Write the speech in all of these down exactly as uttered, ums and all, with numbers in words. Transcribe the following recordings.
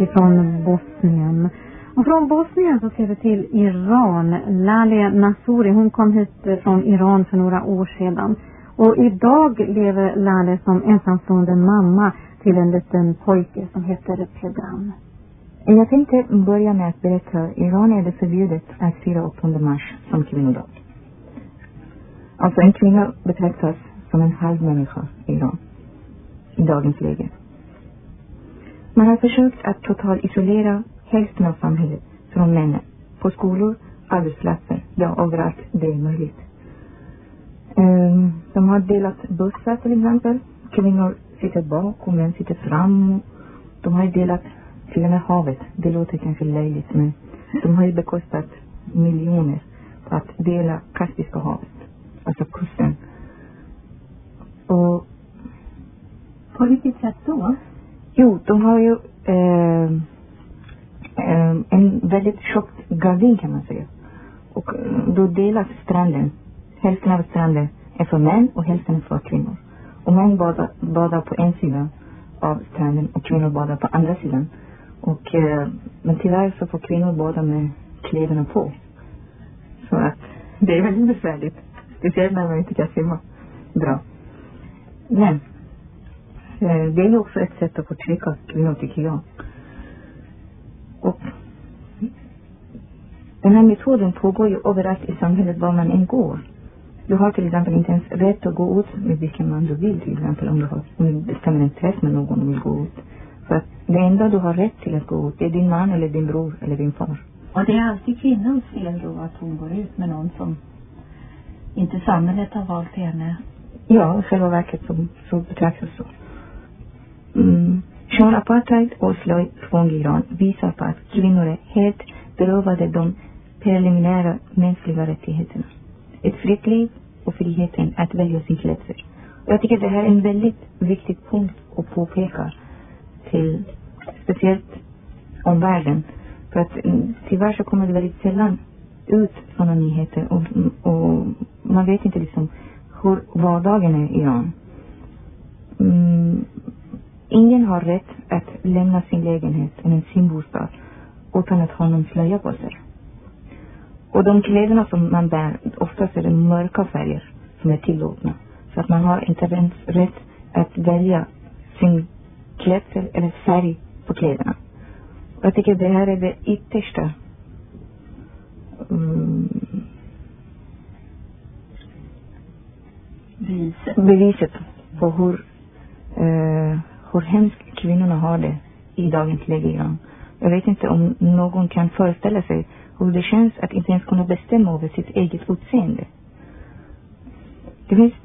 ifrån Bosnien. Och från Bosnien så ser vi till Iran. Laleh Nassouri, hon kom hit från Iran för några år sedan. Och idag lever Laleh som ensamstående mamma till en liten pojke som heter Pedram. Jag tänkte börja med att berätta. I Iran är det förbjudet att fira åttonde mars som kvinnodag. Alltså en kvinna betraktas som en halv människa i Iran i dagens läge. Man har försökt att totalt isolera hälften av samhället från männen. På skolor, arbetsplatser, ja överallt det är möjligt. Um, de har delat bussar till exempel. Kvinnor sitter bak och män sitter fram. De har delat till och med havet. Det låter kanske löjligt, men de har ju bekostat miljoner på att dela Kaspiska havet. Alltså kusten. Och på vilket sätt då? Jo, de har ju eh, eh, en väldigt tjock gardin kan man säga. Och då delas stranden. Hälften av stranden är för män och hälften är för kvinnor. Och män badar, badar på en sida av stranden och kvinnor badar på andra sidan. Och, eh, men tyvärr så får kvinnor bada med kläderna på. Så att det är väldigt besvärligt. Speciellt när man inte kan simma bra. Men eh, det är ju också ett sätt att förtrycka kvinnor tycker jag. Och den här metoden pågår ju överallt i samhället var man än går. Du har till exempel inte ens rätt att gå ut med vilken man du vill till exempel om du, har, om du bestämmer en träff med någon och vill gå ut. För att det enda du har rätt till att gå ut är din man eller din bror eller din far. Och det är alltid kvinnans fel då att hon går ut med någon som inte samhället har valt henne. Ja, i själva verket så, så betraktas så. Mm. Kön-apartheid och slöjtvång i Iran visar på att kvinnor är helt berövade de preliminära mänskliga rättigheterna. Ett fritt liv och friheten att välja sin klädsel. Och jag tycker det här är en väldigt viktig punkt att påpeka till speciellt om världen. För att tyvärr så kommer det väldigt sällan ut sådana nyheter och, och man vet inte liksom hur vardagen är i Iran. Mm, ingen har rätt att lämna sin lägenhet eller sin bostad utan att ha någon slöja på sig. Och de kläderna som man bär, oftast är det mörka färger som är tillåtna. Så att man har inte ens rätt att välja sin klädsel eller färg på kläderna. Och jag tycker det här är det yttersta mm, beviset. beviset på hur, eh, hur hemskt kvinnorna har det i dagens läge i Iran. Jag vet inte om någon kan föreställa sig hur det känns att inte ens kunna bestämma över sitt eget utseende. Det finns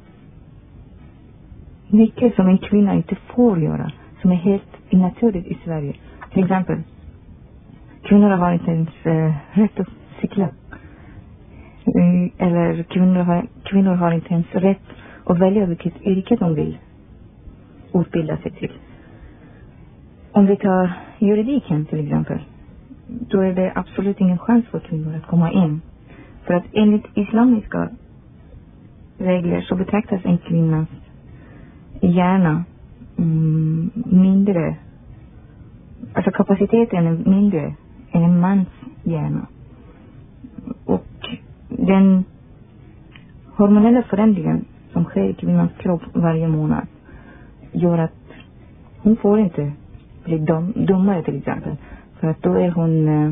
mycket som en kvinna inte får göra som är helt naturligt i Sverige. Till exempel, kvinnor har inte ens äh, rätt att cykla. Mm, eller kvinnor har, kvinnor har inte ens rätt att välja vilket yrke de vill utbilda sig till. Om vi tar juridiken till exempel, då är det absolut ingen chans för kvinnor att komma in. För att enligt islamiska regler så betraktas en kvinnas hjärna mm, mindre, alltså kapaciteten är mindre än en mans hjärna. Och den hormonella förändringen som sker i kvinnans kropp varje månad gör att hon får inte bli dum, dummare till exempel. För att då är hon uh,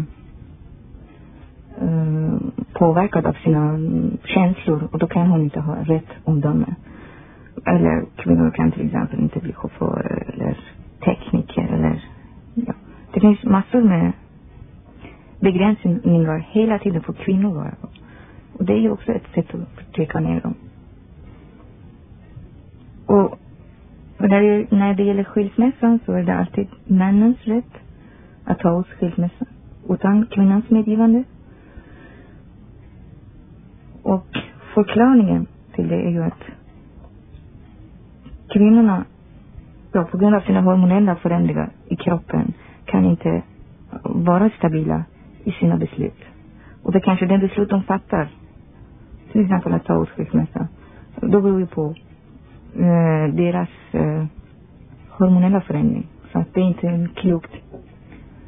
uh, påverkad av sina känslor och då kan hon inte ha rätt omdöme. Eller kvinnor kan till exempel inte bli chaufförer eller tekniker eller ja. Det finns massor med begränsningar hela tiden för kvinnor vara. Och det är ju också ett sätt att förtrycka ner dem. Och när det, när det gäller skilsmässan så är det alltid männens rätt att ta ut skilsmässan utan kvinnans medgivande. Och förklaringen till det är ju att kvinnorna ja, på grund av sina hormonella förändringar i kroppen kan inte vara stabila i sina beslut. Och det kanske den beslut de fattar, till exempel att ta ut skilsmässa, då beror ju på eh, deras eh, hormonella förändring. Så att det är inte klokt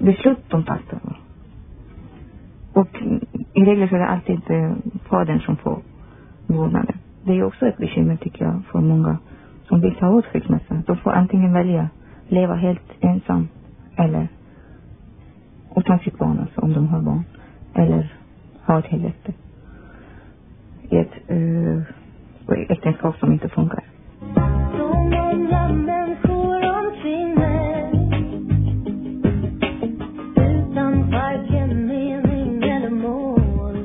beslut de fattar. Och i regel så är det alltid fadern som får vårdnaden. Det är också ett bekymmer tycker jag för många som vill ta åt skilsmässa. De får antingen välja leva helt ensam eller utan sitt barn, alltså om de har barn, eller ha ett helvete i ett uh, äktenskap som inte funkar. Så många människor omkring mig utan varken mening eller mål.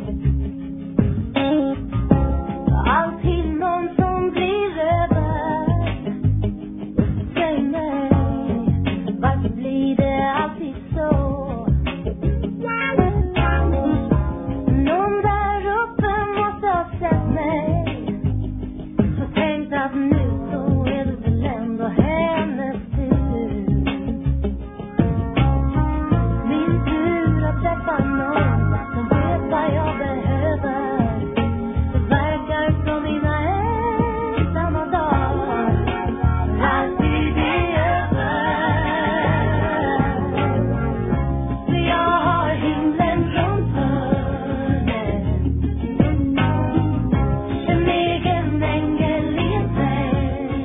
Alltid någon som blir över. Säg mig, varför blir det alltid så? Någon där uppe måste ha sett mig. Så tänkt att nu så är det väl ändå hennes tur. Min tur att träffa någon som vet vad jag behöver. Det verkar som mina ensamma dagar alltid är över. För jag har himlen runt hörnet. En egen ängel i en säng.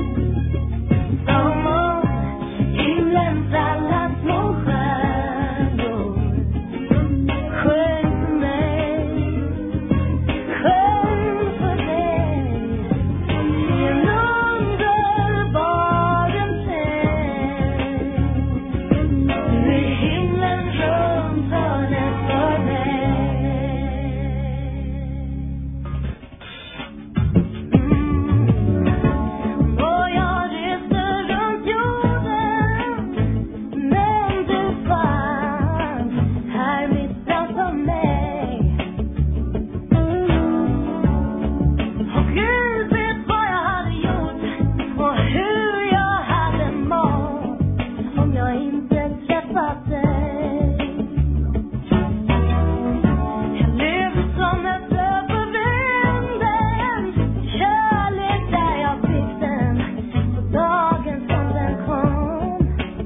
Som om himlens alla små stjärnor sjöng för mig, sjöng för dig i en underbar säng. Nu är himlen runt hörnet för mig. Och jag reste runt jorden, men du fanns här mitt framför mig. Och Gud vet vad jag hade gjort och hur jag hade mått om jag inte träffat dig. Jag levde som ett löv på vinden, kärlek där jag fick den på dagen som den kom.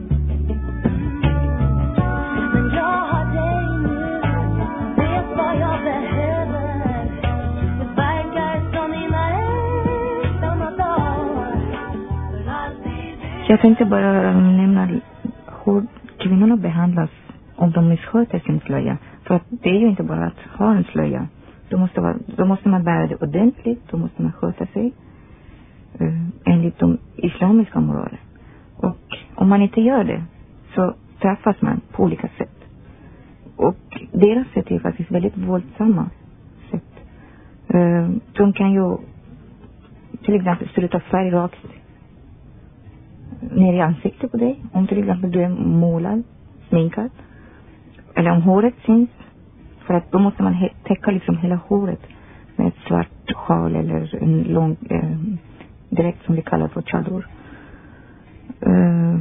Men jag har dig nu, vet vad jag behöver. Det verkar som mina ensamma dagar för alltid. Så jag tänkte bara nämna hur kvinnorna behandlas om de missköter sin slöja. För att det är ju inte bara att ha en slöja. Då måste, vara, då måste man bära det ordentligt. Då måste man sköta sig uh, enligt de islamiska moraler. Och om man inte gör det så träffas man på olika sätt. Och deras sätt är faktiskt väldigt våldsamma sätt. Uh, de kan ju till exempel spruta färg rakt ner i ansiktet på dig. Om till exempel du är målad, sminkad. Eller om håret syns. För att då måste man he- täcka liksom hela håret med ett svart sjal eller en lång eh, dräkt som vi kallar för chador. Eh,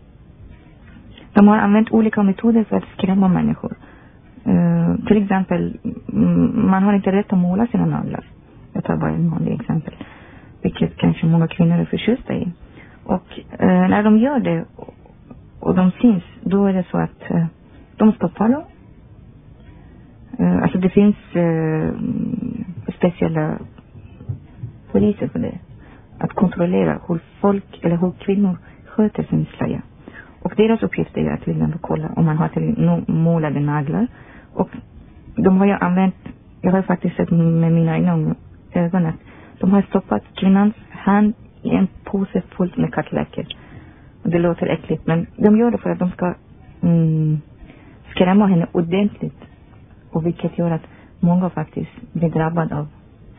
de har använt olika metoder för att skrämma människor. Eh, till exempel, mm, man har inte rätt att måla sina naglar. Jag tar bara en vanlig exempel. Vilket kanske många kvinnor är förtjusta i. Och eh, när de gör det och, och de syns, då är det så att eh, de stoppar dem. Eh, alltså det finns eh, speciella poliser för det. Att kontrollera hur folk eller hur kvinnor sköter sin slöja. Och deras uppgift är att till exempel kolla om man har till målade naglar. Och de har ju använt, jag har faktiskt sett med mina egna ögon att de har stoppat kvinnans hand i en påse fullt med kattläcker. Och det låter äckligt, men de gör det för att de ska mm, skrämma henne ordentligt. Och vilket gör att många faktiskt blir drabbade av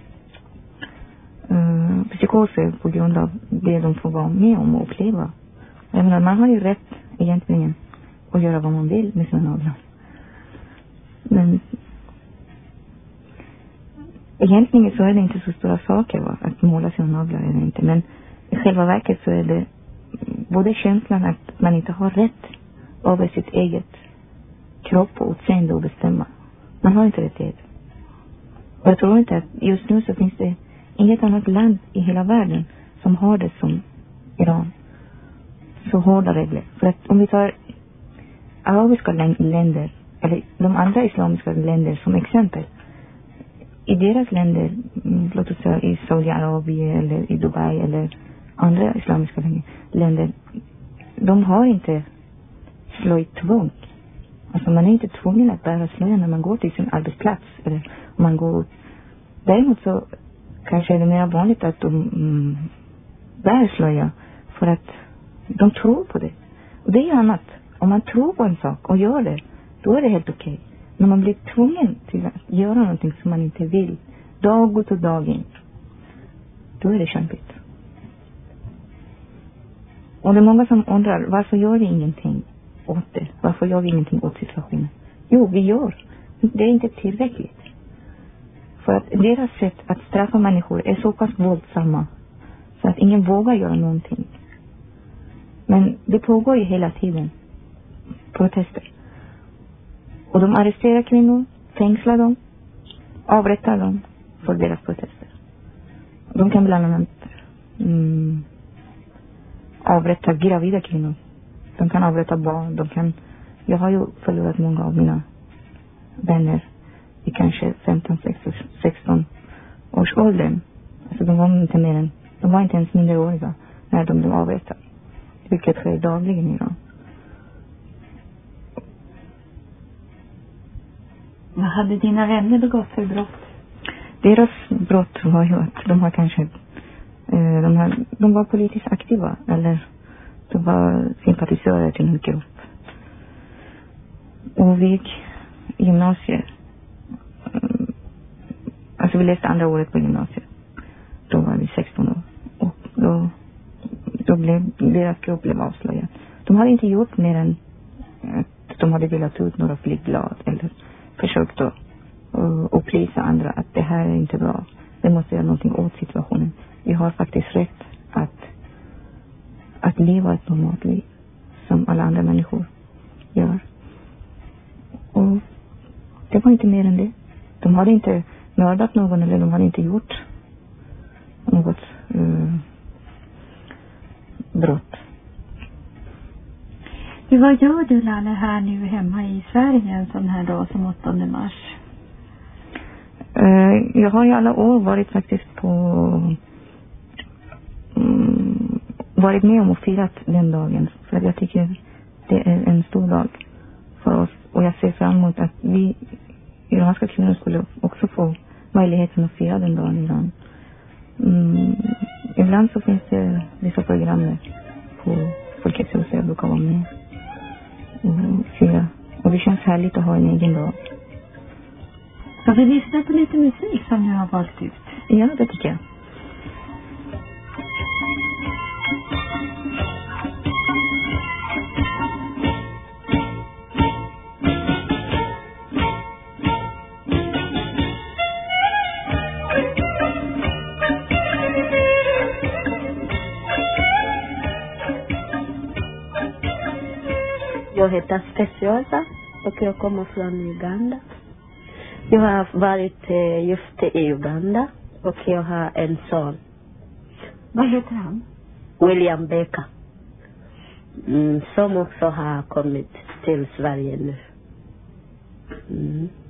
uh, psykoser på grund av det de får vara med om och uppleva. Jag menar, man har ju rätt egentligen att göra vad man vill med sina naglar. Men egentligen så är det inte så stora saker, va? Att måla sina naglar eller inte. Men i själva verket så är det både känslan att man inte har rätt över sitt eget kropp och utseende och bestämma. Man har inte rättighet. Och jag tror inte att just nu så finns det inget annat land i hela världen som har det som Iran. Så hårda regler. För att om vi tar arabiska länder, eller de andra islamiska länder som exempel. I deras länder, låt oss säga i Saudiarabien eller i Dubai eller andra islamiska länder, de har inte slöjtvång. Alltså man är inte tvungen att bära slöja när man går till sin arbetsplats eller om man går. Däremot så kanske är det mer vanligt att de mm, bär slöja för att de tror på det. Och det är annat. Om man tror på en sak och gör det, då är det helt okej. Okay. När man blir tvungen till att göra någonting som man inte vill, dag ut och dag in, då är det kämpigt. Och det är många som undrar, varför gör vi ingenting åt det? Varför gör vi ingenting åt situationen? Jo, vi gör. Det är inte tillräckligt. För att deras sätt att straffa människor är så pass våldsamma så att ingen vågar göra någonting. Men det pågår ju hela tiden protester. Och de arresterar kvinnor, fängslar dem, avrättar dem för deras protester. De kan bland annat mm, avrätta gravida kvinnor. De kan avrätta barn. De kan, jag har ju förlorat många av mina vänner i kanske femton sexton års åldern. Alltså de var inte mer än, de var inte ens minderåriga när de blev avrättade. Vilket sker dagligen i Iran. Vad hade dina vänner begått för brott? Deras brott var ju att de har kanske eh, de, har, de var politiskt aktiva eller de var sympatisörer till en grupp. Och vi gick gymnasiet. Alltså vi läste andra året på gymnasiet. Då var vi sexton år. Och då, då blev deras grupp blev avslöjad. De hade inte gjort mer än att de hade velat ut några flygblad eller försökt att upplysa andra att det här är inte bra. Vi måste göra någonting åt situationen. Vi har faktiskt rätt att att leva ett normalt liv som alla andra människor gör. Och det var inte mer än det. De hade inte mördat någon eller de hade inte gjort något uh, brott. Du, vad gör du Lalle här nu hemma i Sverige en sån här dag som åttonde mars? Uh, jag har i alla år varit faktiskt på um, varit med om och firat den dagen. För att jag tycker det är en stor dag för oss. Och jag ser fram emot att vi iranska kvinnor skulle också få möjligheten att fira den dagen i Iran. Mm, ibland så finns det vissa program på Folkets hus jag brukar vara med och fira. Och det känns härligt att ha en egen dag. Så vi lyssnar på lite musik som du har valt ut. Ja, det tycker jag. Jag heter Speciosa och jag kommer från Uganda. Jag har varit just i Uganda och jag har en son. Vad heter han? William Baker. Mm, som också har kommit till Sverige nu. Mm.